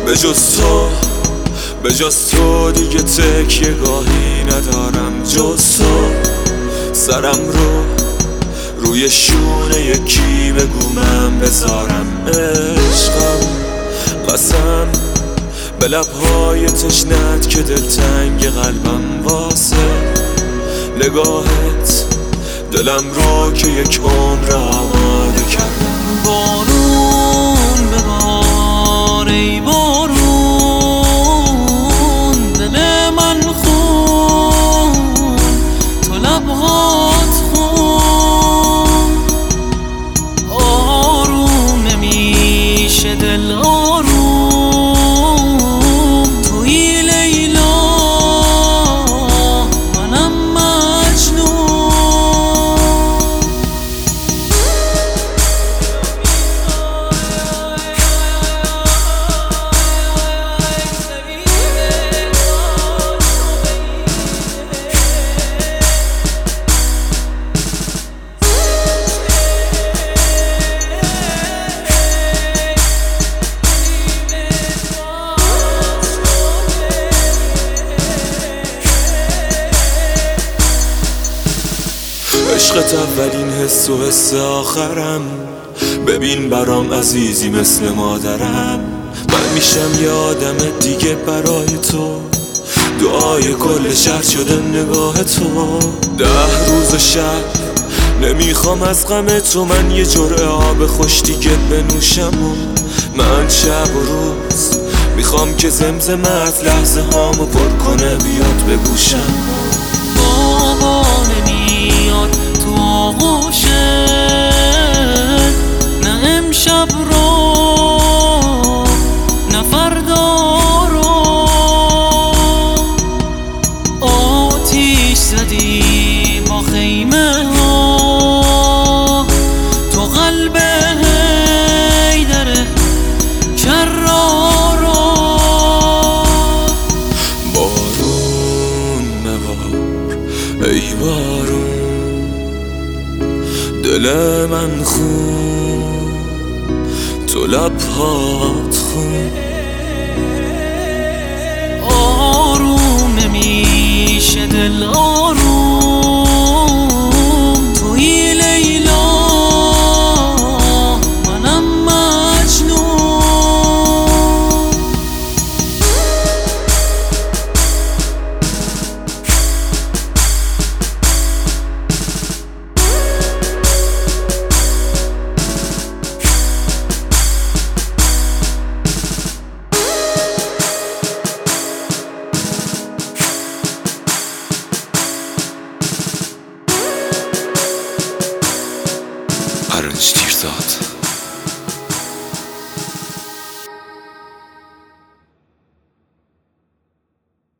به جز تو دیگه تکیه گاهی ندارم جز تو. سرم رو روی شونه یکی بگو من بذارم. عشقم قسم به لبهای تشنت که دلتنگ قلبم واسه نگاهت دلم رو که یک عمر آماده کردم. بارون ببار ای بارون، دل من خون تو لبهات خون. آروم نمیشه دل آروم، توی لیلا منم مجنون. عشقت اولین حس و حس آخرم، ببین برام عزیزی مثل مادرم. من میشم یه آدم دیگه برای تو، دعای کل شهر شده نگاه تو. 10 روز و شب نمیخوام از غم تو من یه جرعه آب خوش دیگه بنوشم. و من شب و روز میخوام که زمزمت لحظه هامو پر کنه بیاد به گوشم. بابا نمیاد تو آغوشت، نه امشب رو نه فردا رو. آتیش زدی با خیمه ها، تو قلب حیدر کرار رو. بارون ببار ای بارون، دل من خون تو لبهات خون. آروم نمیشه دل آروم، توی لیلا منم مجنون. Arınç Tirzat.